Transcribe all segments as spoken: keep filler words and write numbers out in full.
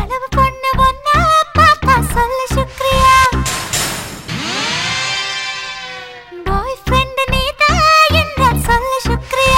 அளவு பொண்ணு ஒன்னா பார்த்தா சொல்லு சுக்ரியா. பாய் ஃப்ரெண்ட் நீதான் என்றால் சொல்லு சுக்ரியா.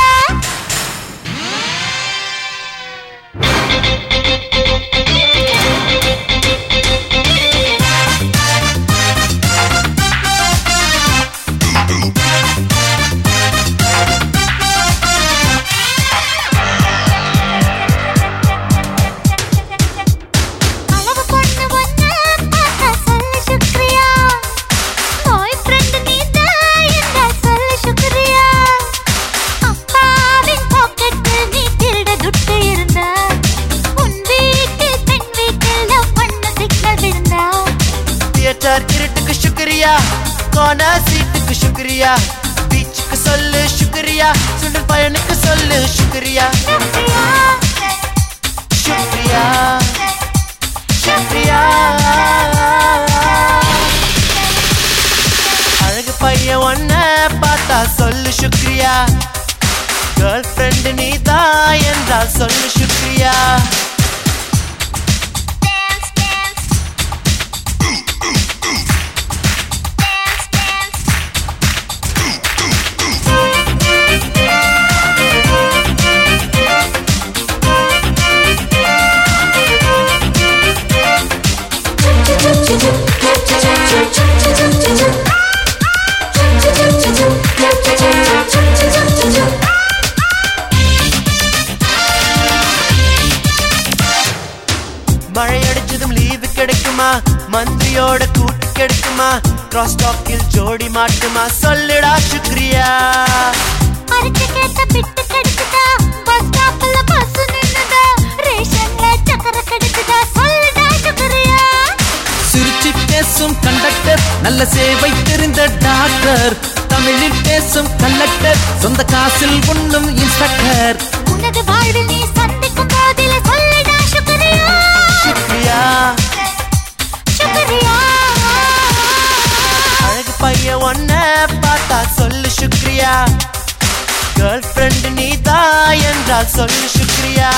இருட்டுக்கு சுக்ரியா, கோனா சீட்டுக்கு சுக்ரியா, பீச்சுக்கு சொல்லு சுக்ரியா, சுண்டல் பயனுக்கு சொல்லு சுக்ரியா. சுக்ரியா சுக்ரியா அழகு பையன் ஒன்ன பார்த்தா சொல்லு சுக்ரியா. கேர்ள் ஃப்ரெண்ட் நீதான் என்றால் சொல்லு சுக்ரியா. மழை அடிச்சதும் லீவு கிடைக்குமா, மந்திரியோட கூட்டு கிடைக்குமா, கிராஸ் டாக்கில் ஜோடி மாட்டுமா, சொல்லுடா சுக்ரியா. அரிச்சு கேட்ட பிட்டு கிடைக்குதா, பஸ் ஸ்டாப்ல பஸ் நின்னுதா, ரேஷன்ல சக்கரை கிடைக்குதா, சொல்லுடா சுக்ரியா. சிரிச்சு பேசும் கண்டக்டர், நல்ல சேவை தெரிந்த டாக்டர், தமிழில் பேசும் கலெக்டர், சொந்த காசில் உண்ணும் இன்ஸ்பெக்டர். உனது வாழ்வில் நீ சந்திக்கும் போதில சொல்லுடா சுக்ரியா. சுக்ரியா சுக்ரியா அழகு பையன் ஒன்ன பார்த்தா சொல்லு சுக்ரியா. கேர்ள் ஃப்ரெண்ட் நீதான் என்றால் சொல்லு சுக்ரியா.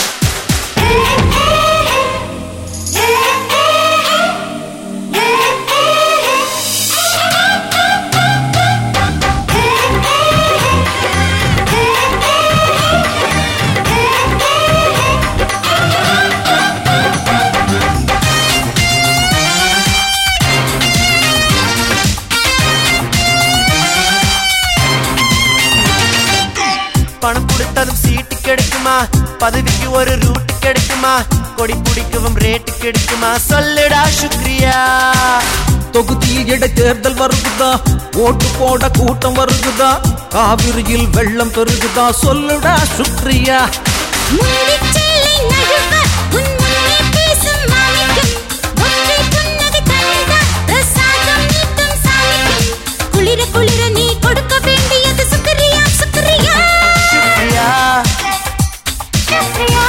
பணம் கொடுத்தாலும் சீட்டு கிடைக்குமா, பதவிக்கு ஒரு ரூட் கிடைக்குமா, கொடி பிடிக்கவும் ரேட்டு கிடைக்குமா, சொல்லுடா சுக்ரியா. தொகுதியில் இடைத்தேர்தல் வருகுதா, ஓட்டு போட கூட்டம் வருகுதா, காவிரியில் வெள்ளம் பெருகுதா, சொல்லுடா சுக்ரியா. குளிர குளிர நீ கொடுக்க வேண்டியது சுக்ரியா. சுக்ரியா சுக்ரியா சுக்ரியா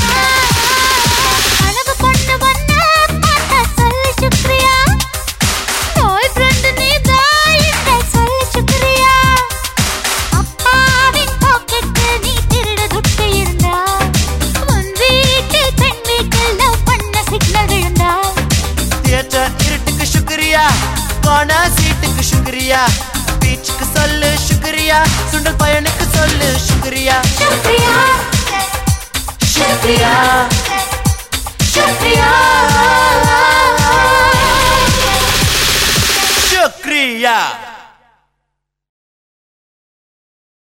அளவு பொண்ணு ஒன்னா பார்த்தா சொல்லு சுக்ரியா. பாய் ஃப்ரெண்ட் நீதான் என்றால் சொல்லு சுக்ரியா. அப்பாவின் பாக்கெட்டில் நீ திருட துட்டு இருந்தா, உன் வீட்டில் பெண் வீட்டில் லவ் பண்ண சிக்னல் விழுந்தா, தியேட்டர் இருட்டுக்கு சுக்ரியா, கோனா சீட்டுக்கு சுக்ரியா, பீச்சுக்கு சொல்லு சுக்ரியா, சுண்டல் பயனுக்கு சொல்லு சுக்ரியா. சுக்ரியா சுக்ரியா சுக்ரியா சுக்ரியா.